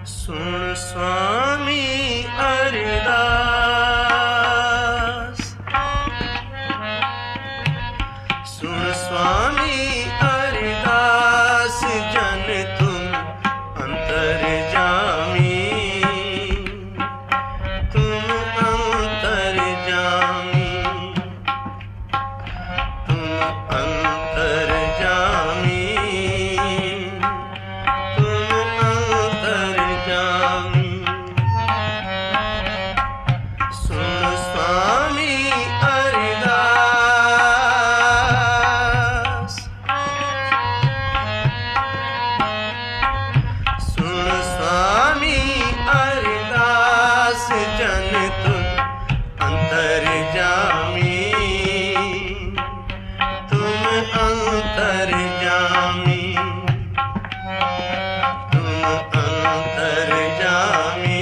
सुन स्वामी अरदास, सुन स्वामी अरदास, जन तुम अंतर्जामी, तुम अंतर्जामी, तुम अंतर्जामी, सुन स्वामी अरदास, सुन स्वामी अरदास, जन तुम अंतर्जामी, तुम अंतर्जामी, तुम अंतर्जामी,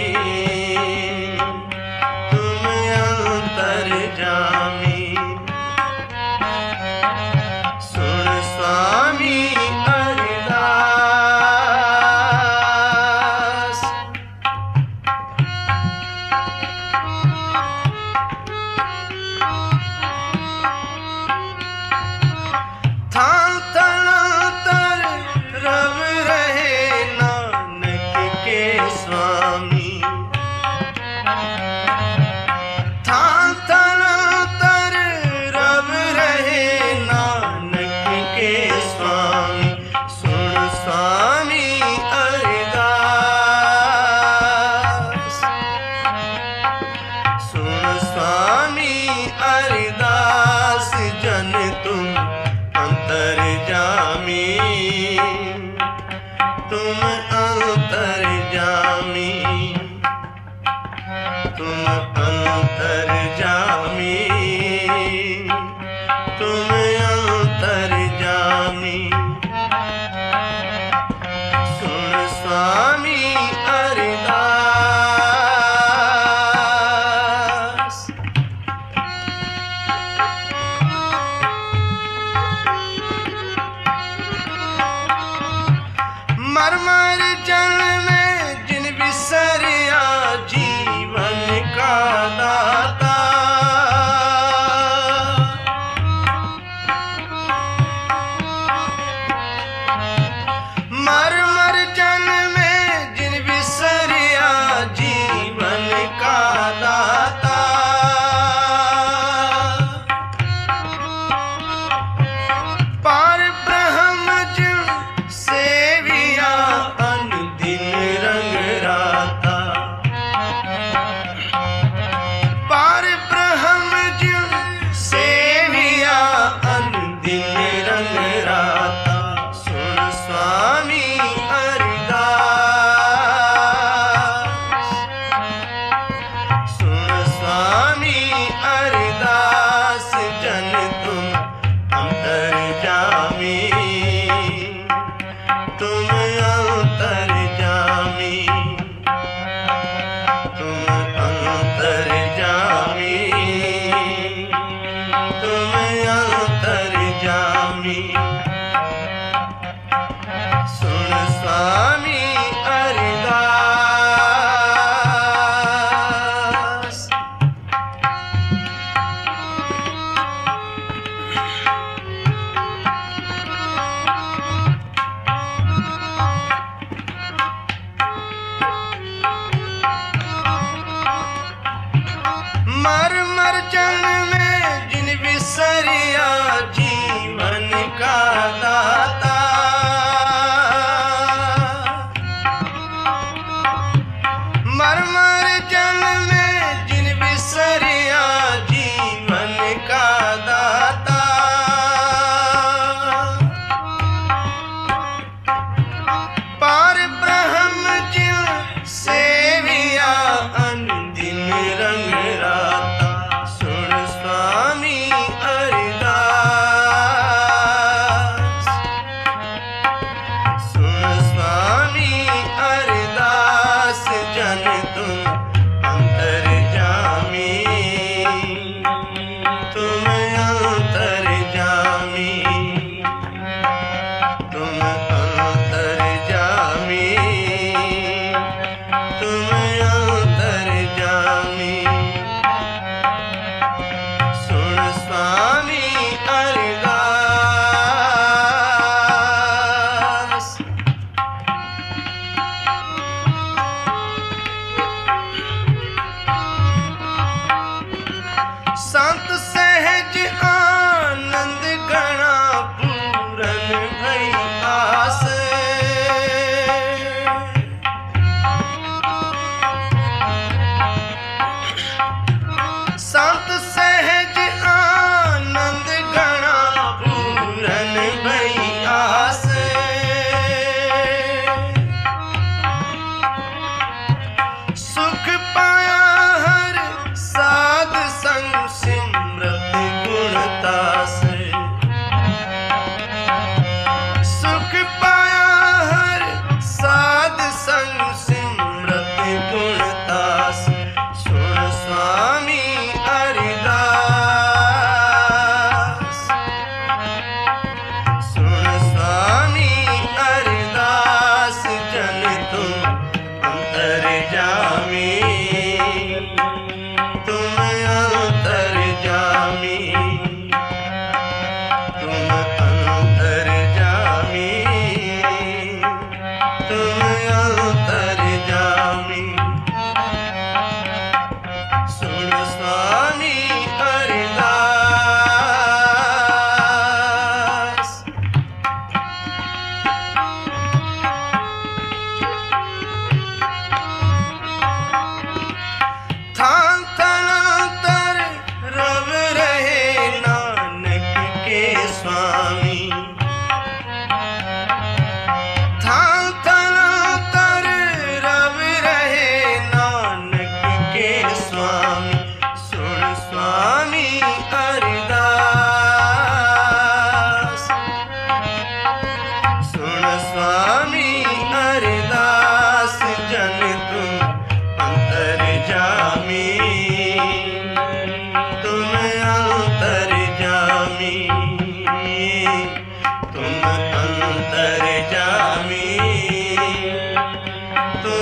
तुम अंतर्जामी, सुन स्वामी अरदास। थान तनातर रव रहे नानक के स्वामी, थान तनातर रव रहे नानक के स्वामी, सुन स्वामी अरदास, सुन स्वामी अरदास, जन तुम अंतर्जामी, तुम अंतर्जामी,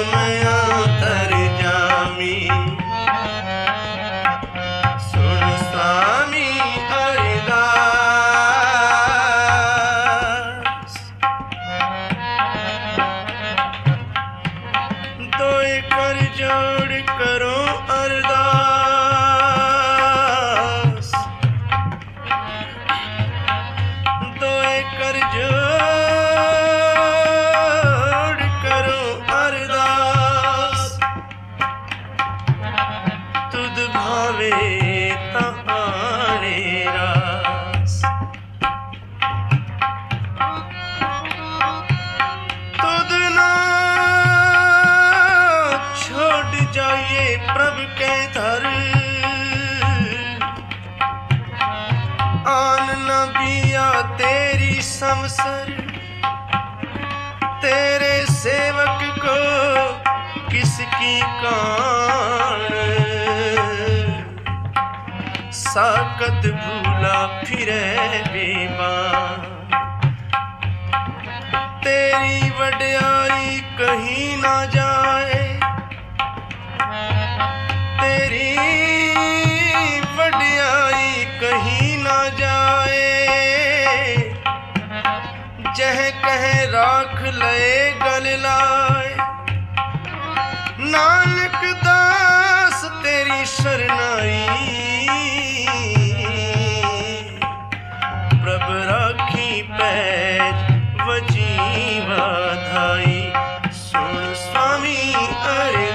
मैं अंतर्यामी। सुन स्वामी हरिदास। तो एक कर जोड़ करो अरदास। तो एक कर जोड़ करो अरदास। तुद भावे तहारे रास। तुद ना छोड़ जाइए प्रभु के दर। आन न बिया तेरी समसर। तेरे सेवक को किसकी कान। साकत भूला फिरे बेईमान। तेरी वड्याई कहीं ना जाए। तेरी वड्याई कहीं ना जाए। जह कहे राख लए गल लाए। नानक दास तेरी शरणाई। प्रभ राखी पैज वजीवा धाई। सुन स्वामी हरि